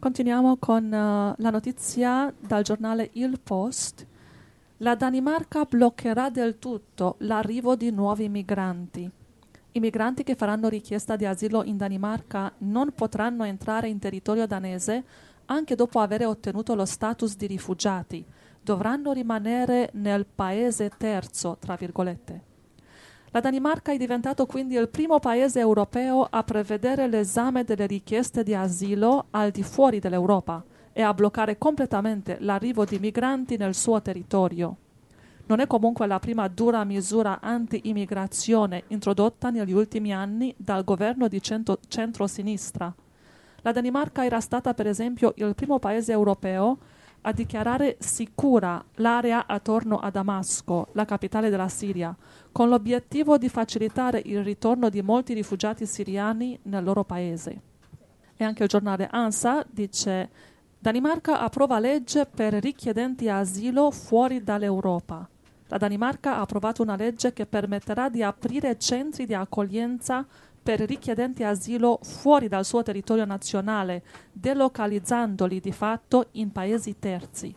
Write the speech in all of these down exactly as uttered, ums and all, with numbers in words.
Continuiamo con uh, la notizia dal giornale Il Post. La Danimarca bloccherà del tutto l'arrivo di nuovi migranti. I migranti che faranno richiesta di asilo in Danimarca non potranno entrare in territorio danese anche dopo aver ottenuto lo status di rifugiati. Dovranno rimanere nel paese terzo, tra virgolette. La Danimarca è diventato quindi il primo paese europeo a prevedere l'esame delle richieste di asilo al di fuori dell'Europa e a bloccare completamente l'arrivo di migranti nel suo territorio. Non è comunque la prima dura misura anti-immigrazione introdotta negli ultimi anni dal governo di centro- centro-sinistra. La Danimarca era stata per esempio il primo paese europeo a dichiarare sicura l'area attorno a Damasco, la capitale della Siria, con l'obiettivo di facilitare il ritorno di molti rifugiati siriani nel loro paese. E anche il giornale ANSA dice: Danimarca approva legge per richiedenti asilo fuori dall'Europa. La Danimarca ha approvato una legge che permetterà di aprire centri di accoglienza per richiedenti asilo fuori dal suo territorio nazionale, delocalizzandoli di fatto in paesi terzi.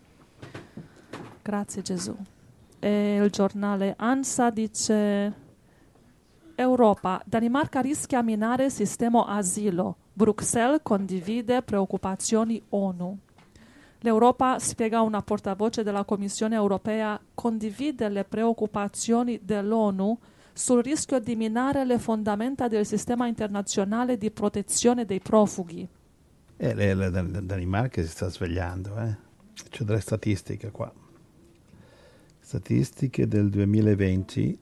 Grazie Gesù. E il giornale ANSA dice: Europa, Danimarca rischia minare il sistema asilo. Bruxelles condivide preoccupazioni ONU. L'Europa, spiega una portavoce della Commissione europea, condivide le preoccupazioni dell'ONU sul rischio di minare le fondamenta del sistema internazionale di protezione dei profughi. Eh, la, la, la Danimarca si sta svegliando, eh. C'ho delle statistiche qua. Statistiche del duemilaventi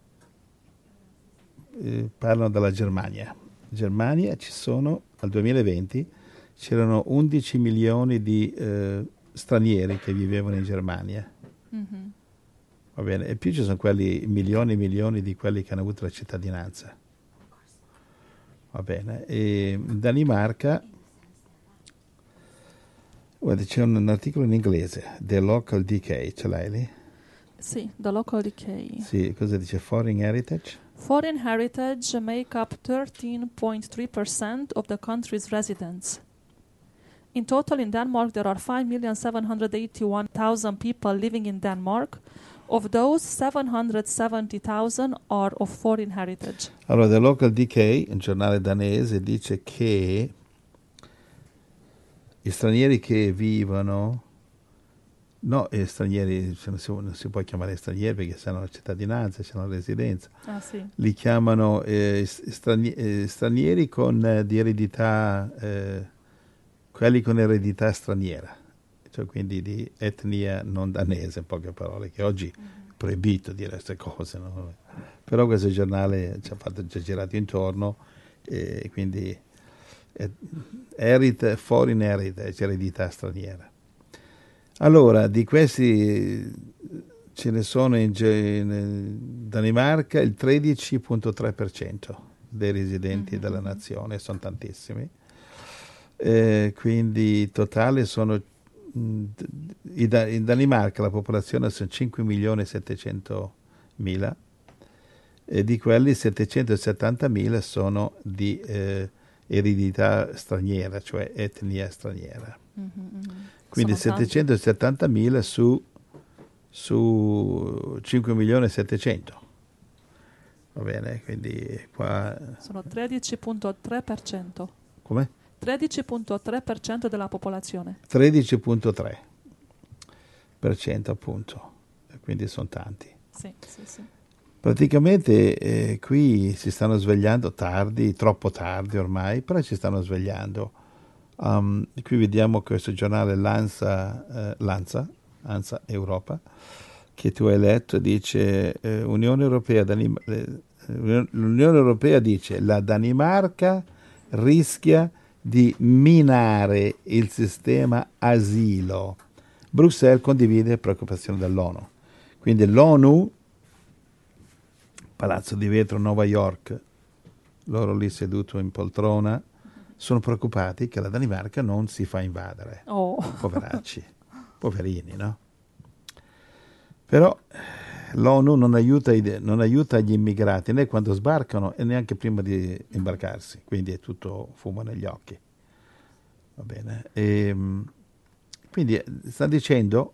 eh, parlano della Germania. In Germania ci sono, al duemilaventi, c'erano undici milioni di eh, stranieri che vivevano in Germania. Mm-hmm. Va bene, e più ci sono quelli, milioni e milioni di quelli che hanno avuto la cittadinanza. Va bene, e in Danimarca, guarda, c'è un, un articolo in inglese, The Local Decay, ce l'hai lì? Sì, The Local Decay. Sì, cosa dice? Foreign Heritage? Foreign heritage make up thirteen point three percent of the country's residents. In total, in Denmark, there are five million seven hundred eighty-one thousand people living in Denmark. Of those, seven hundred seventy thousand are of foreign heritage. Allora, The Local Decay, un giornale danese, dice che gli stranieri che vivono, no, gli stranieri, non si, non si può chiamare stranieri perché hanno la cittadinanza, hanno la residenza, ah, sì. Li chiamano eh, strani- eh, stranieri con eh, di eredità, eh, quelli con eredità straniera. Cioè quindi di etnia non danese, in poche parole, che oggi è proibito dire queste cose, no? Però questo giornale ci ha fatto ci ha girato intorno e quindi eh, erit, foreign heritage, eredità straniera. Allora, di questi ce ne sono in, in Danimarca il tredici virgola tre per cento dei residenti mm-hmm. della nazione, sono tantissimi, eh, quindi in totale sono in Danimarca la popolazione sono cinque milioni e settecentomila e di quelli settecentosettantamila sono di eh, eredità straniera, cioè etnia straniera. Mm-hmm. Quindi settecentosettantamila su, su cinque milioni e settecento. Va bene, quindi qua... Sono tredici virgola tre per cento. Come? tredici virgola tre per cento della popolazione. tredici virgola tre per cento appunto, quindi sono tanti. Sì, sì, sì. Praticamente eh, qui si stanno svegliando tardi, troppo tardi ormai, però ci stanno svegliando. Um, qui vediamo questo giornale Lanza, eh, Lanza, Lanza Europa, che tu hai letto, dice eh, Unione Europea, Danim- eh, l'Unione Europea dice la Danimarca rischia di minare il sistema asilo. Bruxelles condivide preoccupazioni dell'ONU. Quindi l'ONU, Palazzo di Vetro, New York, loro lì seduto in poltrona, sono preoccupati che la Danimarca non si fa invadere. Oh. Poveracci, poverini, no? Però l'ONU non aiuta, i, non aiuta gli immigrati né quando sbarcano e neanche prima di imbarcarsi, quindi è tutto fumo negli occhi. Va bene. E, quindi sta dicendo,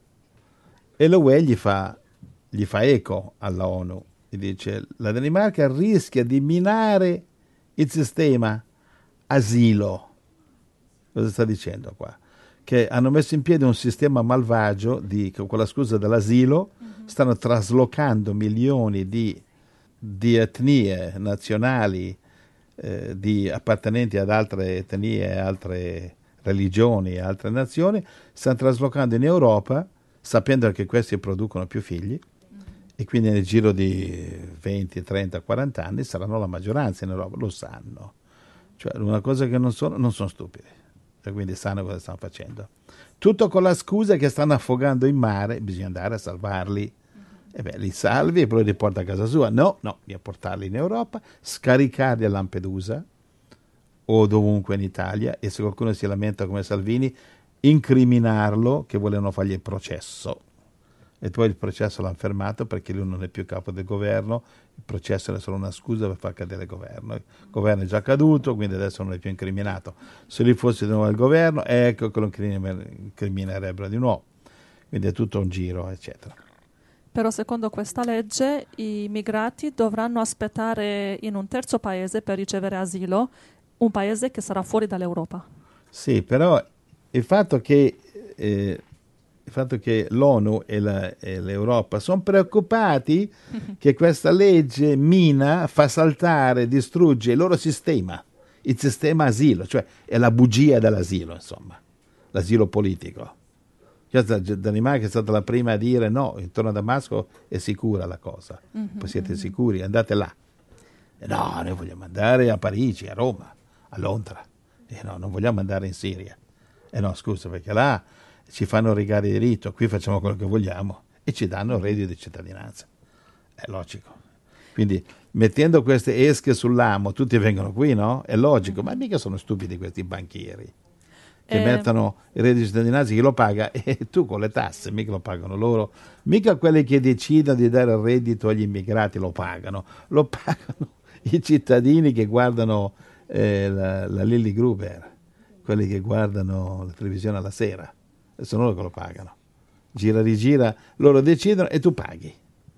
e l'U E gli fa, gli fa eco alla ONU e dice la Danimarca rischia di minare il sistema asilo. Cosa sta dicendo qua? Che hanno messo in piedi un sistema malvagio di, con la scusa dell'asilo, mm-hmm. stanno traslocando milioni di, di etnie nazionali, eh, di appartenenti ad altre etnie, altre religioni, altre nazioni, stanno traslocando in Europa, sapendo che questi producono più figli, mm-hmm. e quindi nel giro di venti, trenta, quaranta anni saranno la maggioranza in Europa, lo sanno. Cioè una cosa che non sono, non sono stupidi. Quindi sanno cosa stanno facendo. Tutto con la scusa che stanno affogando in mare, bisogna andare a salvarli. Mm-hmm. E beh, li salvi e poi li porta a casa sua. No, no, bisogna portarli in Europa, scaricarli a Lampedusa o dovunque in Italia, e se qualcuno si lamenta come Salvini, incriminarlo che volevano fargli il processo. E poi il processo l'hanno fermato perché lui non è più capo del governo, il processo era solo una scusa per far cadere il governo. Il governo è già caduto, quindi adesso non è più incriminato. Se lui fosse di nuovo al governo, ecco che lo incriminerebbero di nuovo. Quindi è tutto un giro, eccetera. Però secondo questa legge i migrati dovranno aspettare in un terzo paese per ricevere asilo, un paese che sarà fuori dall'Europa. Sì, però il fatto che... Eh, il fatto che l'ONU e, la, e l'Europa sono preoccupati che questa legge mina, fa saltare, distrugge il loro sistema, il sistema asilo, cioè è la bugia dell'asilo, insomma, l'asilo politico. Questa Danimarca è stata la prima a dire no, intorno a Damasco è sicura la cosa, mm-hmm. poi siete sicuri, andate là. E no, noi vogliamo andare a Parigi, a Roma, a Londra, e no, non vogliamo andare in Siria. E no, scusa, perché là ci fanno rigare di rito, qui facciamo quello che vogliamo e ci danno il reddito di cittadinanza. È logico. Quindi mettendo queste esche sull'amo tutti vengono qui, no? È logico, ma mica sono stupidi questi banchieri che eh. mettono il reddito di cittadinanza, chi lo paga? E tu con le tasse, mica lo pagano loro, mica quelli che decidono di dare il reddito agli immigrati lo pagano, lo pagano i cittadini che guardano eh, la, la Lilly Gruber, quelli che guardano la televisione alla sera. Sono loro che lo pagano, gira rigira, loro decidono e tu paghi.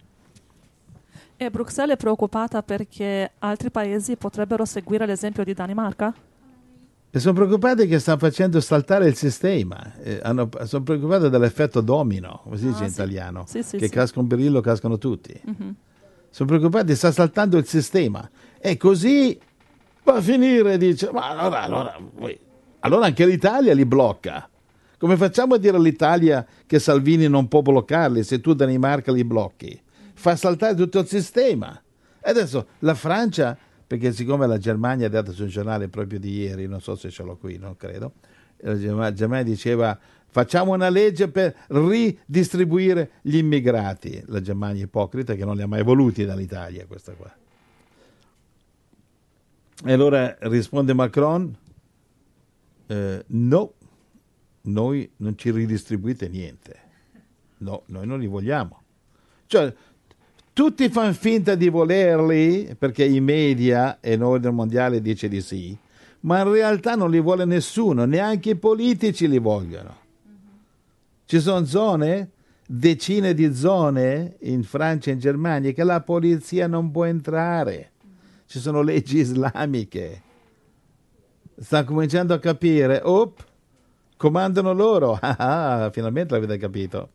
E Bruxelles è preoccupata perché altri paesi potrebbero seguire l'esempio di Danimarca? E sono preoccupati che stanno facendo saltare il sistema, eh, hanno, sono preoccupati dell'effetto domino, come si dice ah, in sì. italiano, sì, sì, che sì. casca un birillo, cascano tutti. Mm-hmm. Sono preoccupati, sta saltando il sistema e così va a finire, dice, ma allora, allora, allora anche l'Italia li blocca. Come facciamo a dire all'Italia che Salvini non può bloccarli se tu Danimarca li blocchi? Fa saltare tutto il sistema. E adesso la Francia, perché siccome la Germania ha dato sul giornale proprio di ieri, non so se ce l'ho qui, non credo, la Germania diceva facciamo una legge per ridistribuire gli immigrati. La Germania ipocrita che non li ha mai voluti dall'Italia, questa qua. E allora risponde Macron, eh, no. Noi non ci ridistribuite niente, no, noi non li vogliamo. Cioè, tutti fanno finta di volerli perché i media e l'ordine mondiale dice di sì, ma in realtà non li vuole nessuno, neanche i politici li vogliono. Ci sono zone, decine di zone in Francia e in Germania che la polizia non può entrare, ci sono leggi islamiche. Stanno cominciando a capire, op, comandano loro, ah, ah, finalmente l'avete capito.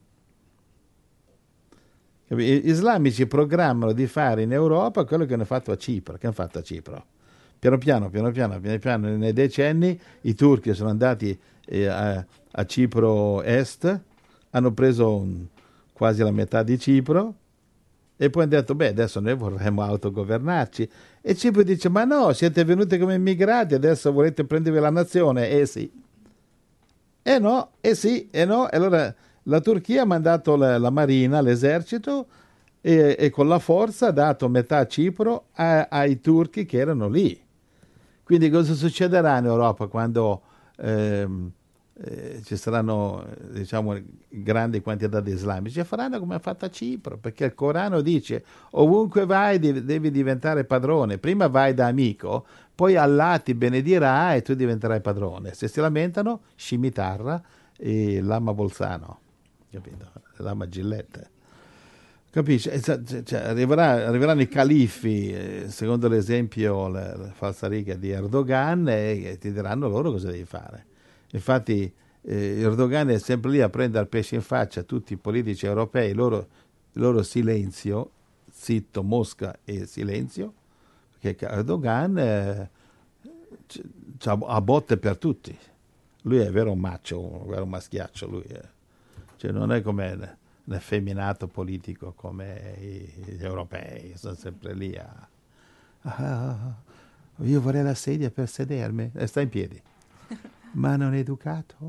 Gli islamici programmano di fare in Europa quello che hanno fatto a Cipro, che hanno fatto a Cipro. Piano piano, piano piano, piano piano, nei decenni i turchi sono andati eh, a, a Cipro Est, hanno preso un, quasi la metà di Cipro e poi hanno detto, beh, adesso noi vorremmo autogovernarci. E Cipro dice, ma no, siete venuti come immigrati, adesso volete prendervi la nazione? Eh sì. E no, e sì, e no. E allora la Turchia ha mandato la, la marina, l'esercito, e, e con la forza ha dato metà Cipro a, ai turchi che erano lì. Quindi cosa succederà in Europa quando ehm, eh, ci saranno diciamo grandi quantità di islamici e faranno come ha fatto a Cipro, perché il Corano dice ovunque vai devi diventare padrone, prima vai da amico, poi Allah ti benedirà e tu diventerai padrone. Se si lamentano, scimitarra e lama Bolzano, capito? Lama Gillette. Capisci? Cioè, arriverà, arriveranno i califfi, eh, secondo l'esempio, la, la falsariga di Erdogan, e, e ti diranno loro cosa devi fare. Infatti eh, Erdogan è sempre lì a prendere il pesce in faccia a tutti i politici europei, loro, loro silenzio, zitto, Mosca e silenzio, perché Erdogan eh, ha botte per tutti. Lui è vero un macho, un vero maschiaccio, lui è. Cioè non è come un effeminato politico come gli europei, sono sempre lì a ah, io vorrei la sedia per sedermi e sta in piedi, ma non è educato.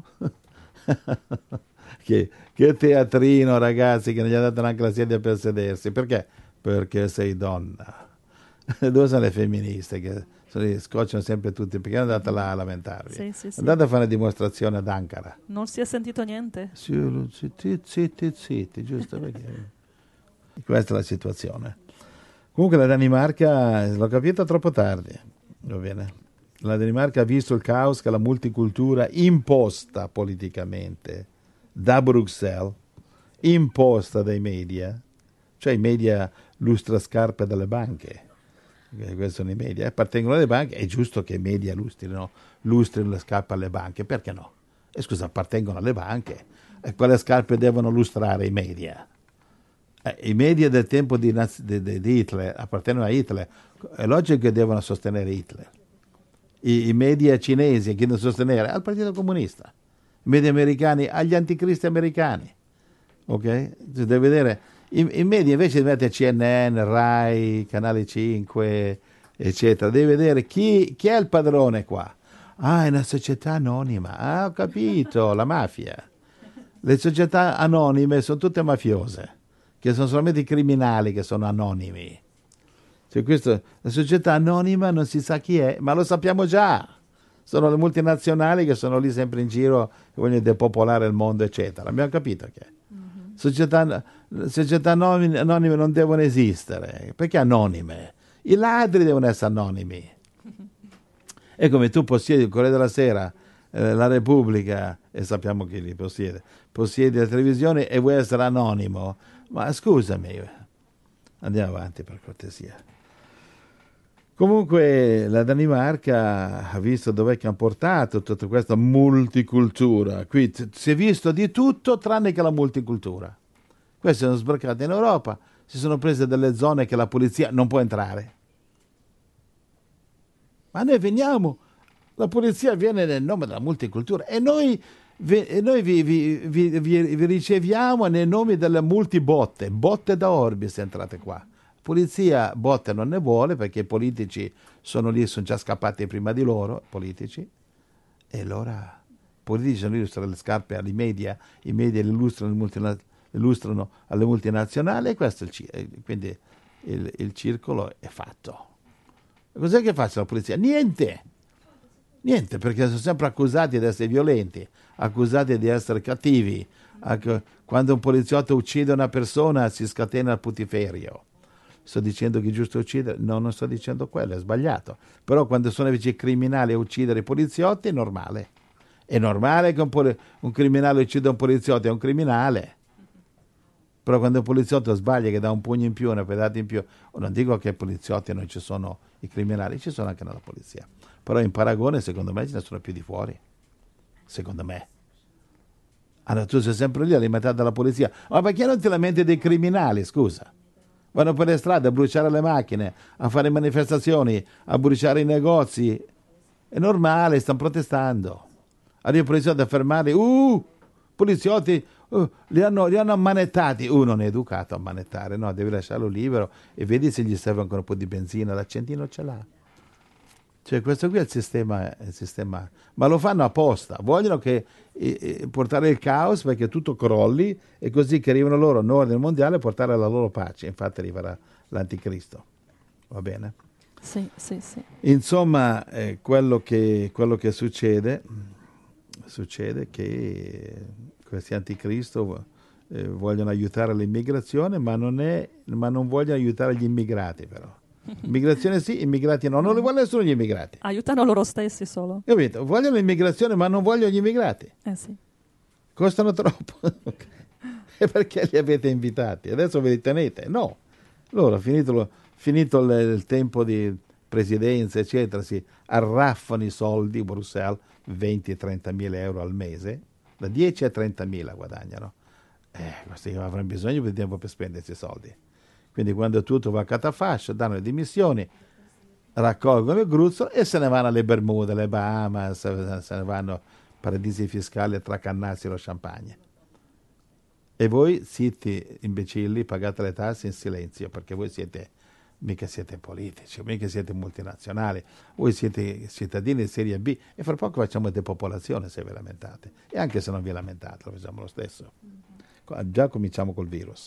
che, che teatrino, ragazzi, che non gli ha dato neanche la sedia per sedersi. Perché? Perché sei donna. Dove sono le femministe che lì, scocciano sempre tutti? Perché non andate là a lamentarvi? Sì, sì, sì. Andate a fare una dimostrazione ad Ankara. Non si è sentito niente? Sì, zitti, zitti, zitti, giusto perché questa è la situazione. Comunque la Danimarca, l'ho capito troppo tardi, va bene. La Danimarca ha visto il caos che la multicultura imposta politicamente da Bruxelles, imposta dai media, cioè i media lustrascarpe dalle banche. Questi sono i media, appartengono alle banche, è giusto che i media lustrino, lustrino le scarpe alle banche, perché no? E scusa, appartengono alle banche, e quelle scarpe devono lustrare i media. Eh, I media del tempo di, di, di Hitler appartengono a Hitler, è logico che devono sostenere Hitler. I, i media cinesi che devono sostenere al Partito Comunista, i media americani agli anticristi americani, ok? Si deve vedere. I, i media invece di mettere C N N, Rai, Canale cinque, eccetera, devi vedere chi, chi è il padrone qua. Ah, è una società anonima. Ah, ho capito, la mafia. Le società anonime sono tutte mafiose, che sono solamente i criminali che sono anonimi. Cioè questo, la società anonima non si sa chi è, ma lo sappiamo già. Sono le multinazionali che sono lì sempre in giro, che vogliono depopolare il mondo, eccetera. Abbiamo capito che mm-hmm. società, società anonime, anonime non devono esistere. Perché anonime? I ladri devono essere anonimi. È come tu possiedi il Corriere della Sera, eh, la Repubblica, e sappiamo chi li possiede, possiedi la televisione e vuoi essere anonimo. Ma scusami, andiamo avanti per cortesia. Comunque la Danimarca ha visto dov'è che hanno portato tutta questa multicultura. Qui t- si è visto di tutto tranne che la multicultura. Questi sono sbarcati in Europa, si sono prese delle zone che la polizia non può entrare. Ma noi veniamo, la polizia viene nel nome della multicultura e noi, vi, e noi vi, vi, vi, vi, vi riceviamo nel nome delle multibotte, botte da Orbis entrate qua. Polizia botte non ne vuole perché i politici sono lì, sono già scappati prima di loro, politici, e allora i politici sono lì, illustrano le scarpe ai media, i media le illustrano, le illustrano alle multinazionali e questo è il, quindi il, il circolo è fatto. Cos'è che fa la polizia? Niente, niente, perché sono sempre accusati di essere violenti, accusati di essere cattivi. Quando un poliziotto uccide una persona si scatena il putiferio. Sto dicendo che è giusto uccidere? No, non sto dicendo quello, è sbagliato. Però quando sono invece i criminali a uccidere i poliziotti è normale. È normale che un, poli- un criminale uccida un poliziotto, è un criminale. Però quando un poliziotto sbaglia che dà un pugno in più, una pedata in più, non dico che i poliziotti non ci sono i criminali, ci sono anche nella polizia. Però in paragone secondo me ce ne sono più di fuori. Secondo me. Allora tu sei sempre lì alimentato dalla polizia. Ma perché non ti lamenti dei criminali, scusa? Vanno per le strade a bruciare le macchine, a fare manifestazioni, a bruciare i negozi. È normale, stanno protestando. Arriva i poliziotti a fermarli. Uh, poliziotti, uh, li, hanno, li hanno ammanettati. Uh, non è educato a ammanettare, no, devi lasciarlo libero e vedi se gli serve ancora un po' di benzina, l'accendino ce l'ha. Cioè questo qui è il sistema, è il sistema, ma lo fanno apposta, vogliono che eh, portare il caos perché tutto crolli e così che arrivano loro in ordine mondiale portare la loro pace, infatti arriverà l'anticristo, va bene? Sì, sì, sì. Insomma, eh, quello, che, quello che succede, succede che questi anticristo eh, vogliono aiutare l'immigrazione, ma non, è, ma non vogliono aiutare gli immigrati però. Immigrazione sì, immigrati no, non li vuole nessuno gli immigrati. Aiutano loro stessi solo. Capito? Vogliono l'immigrazione ma non vogliono gli immigrati. Eh sì. Costano troppo. E perché li avete invitati? Adesso ve li tenete? No. Loro, finito, lo, finito il, il tempo di presidenza, eccetera, si arraffano i soldi, Bruxelles, venti trenta mila euro al mese, da dieci a trenta mila guadagnano. Eh, questi avranno bisogno di tempo per spendersi i soldi. Quindi quando tutto va a catafascio, danno le dimissioni, raccolgono il gruzzolo e se ne vanno alle Bermude, alle Bahamas, se ne vanno paradisi fiscali a tracannarsi lo champagne. E voi siete imbecilli, pagate le tasse in silenzio, perché voi siete, mica siete politici, mica siete multinazionali, voi siete cittadini di serie B e fra poco facciamo depopolazione se vi lamentate. E anche se non vi lamentate, lo facciamo lo stesso. Già cominciamo col virus.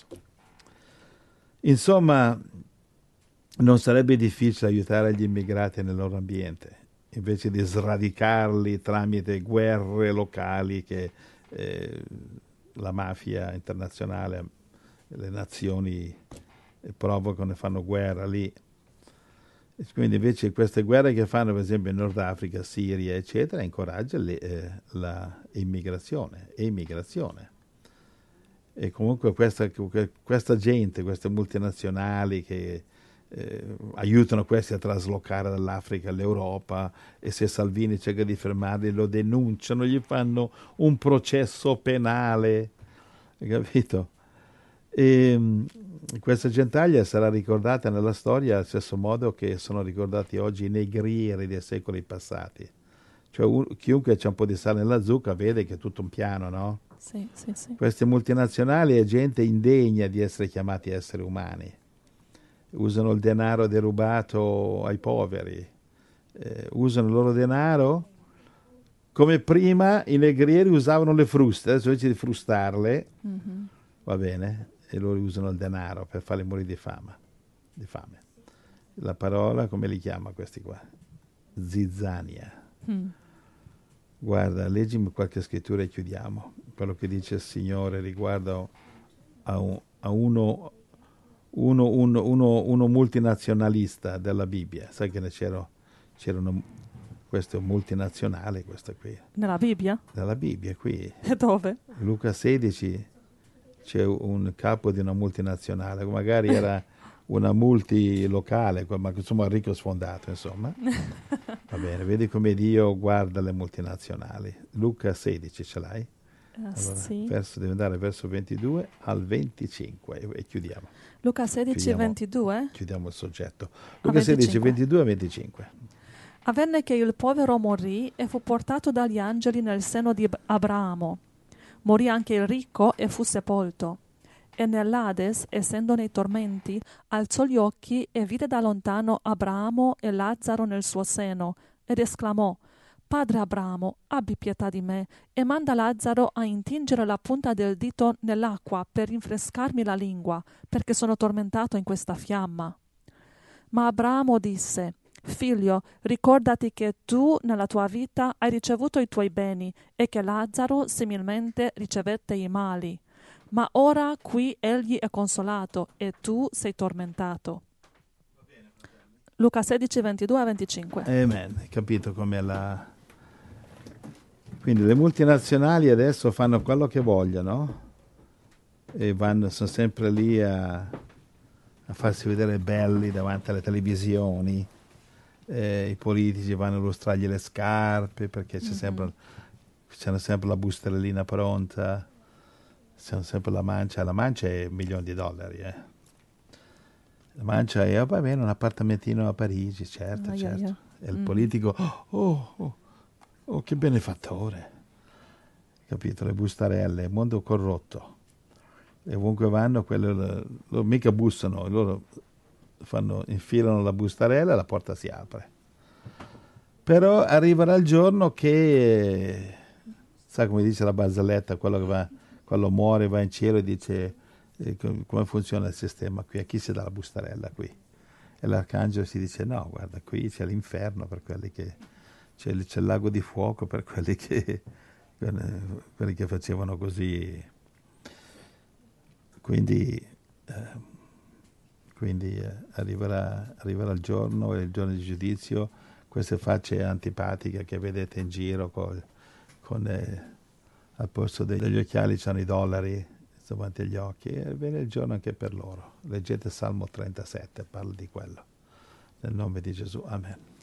Insomma, non sarebbe difficile aiutare gli immigrati nel loro ambiente, invece di sradicarli tramite guerre locali che eh, la mafia internazionale, le nazioni provocano e fanno guerra lì. E quindi invece queste guerre che fanno per esempio in Nord Africa, Siria, eccetera, incoraggia le, eh, la immigrazione e immigrazione. E comunque questa, questa gente, queste multinazionali che eh, aiutano questi a traslocare dall'Africa all'Europa, e se Salvini cerca di fermarli lo denunciano, gli fanno un processo penale, hai capito? E mh, questa gentaglia sarà ricordata nella storia allo stesso modo che sono ricordati oggi i negrieri dei secoli passati. Cioè un, chiunque c'ha un po' di sale nella zucca vede che è tutto un piano, no? Sì, sì, sì. Queste multinazionali è gente indegna di essere chiamati esseri umani. Usano il denaro derubato ai poveri, eh, usano il loro denaro come prima i negrieri usavano le fruste, adesso invece di frustarle, mm-hmm. va bene, e loro usano il denaro per farli morire di fame. Di fame. La parola, come li chiama questi qua? Zizzania. Mm. Guarda, leggimi qualche scrittura e chiudiamo. Quello che dice il Signore riguardo a, un, a uno, uno, uno, uno, uno multinazionalista della Bibbia. Sai che ne c'era, c'era uno, questo multinazionale, questo qui. Nella Bibbia? Nella Bibbia, qui. E dove? Luca sedici c'è un capo di una multinazionale, magari era una multilocale, ma insomma ricco sfondato, insomma. Va bene, vedi come Dio guarda le multinazionali. Luca sedici ce l'hai? Uh, allora, sì. verso, deve andare verso ventidue al venticinque e, e chiudiamo. Luca sedici, chiudiamo, ventidue? Chiudiamo il soggetto. Luca sedici, ventidue e venticinque. Avvenne che il povero morì e fu portato dagli angeli nel seno di Abramo. Morì anche il ricco e fu sepolto. E nell'Ades, essendo nei tormenti, alzò gli occhi e vide da lontano Abramo e Lazzaro nel suo seno, ed esclamò: Padre Abramo, abbi pietà di me, e manda Lazzaro a intingere la punta del dito nell'acqua per rinfrescarmi la lingua, perché sono tormentato in questa fiamma. Ma Abramo disse: Figlio, ricordati che tu nella tua vita hai ricevuto i tuoi beni, e che Lazzaro similmente ricevette i mali. Ma ora qui egli è consolato e tu sei tormentato. Luca sedici, ventidue a venticinque. Amen, hai capito com'è la... Quindi le multinazionali adesso fanno quello che vogliono e vanno, sono sempre lì a, a farsi vedere belli davanti alle televisioni. Eh, I politici vanno a lustrargli le scarpe perché c'è mm-hmm. sempre, c'è sempre la bustarellina pronta. C'è sempre la mancia, la mancia è un milione di dollari, eh. La mancia è, oh, va bene, un appartamentino a Parigi, certo, ah, certo. Yeah, yeah. E il mm. politico, oh, oh, oh, che benefattore. Capito? Le bustarelle, il mondo corrotto. E ovunque vanno, quello, loro mica bussano, loro fanno, infilano la bustarella e la porta si apre. Però arriverà il giorno che, sa come dice la barzelletta, quello che va... Quando muore va in cielo e dice eh, come funziona il sistema qui, a chi si dà la bustarella qui? E l'arcangelo si dice no, guarda, qui c'è l'inferno per quelli che, c'è il, c'è il lago di fuoco per quelli che, quelli che facevano così. Quindi, eh, quindi eh, arriverà, arriverà il giorno, il giorno di giudizio, queste facce antipatiche che vedete in giro col, con eh, al posto degli occhiali c'hanno i dollari davanti agli occhi, e viene il giorno anche per loro. Leggete Salmo trentasette, parla di quello. Nel nome di Gesù, amen.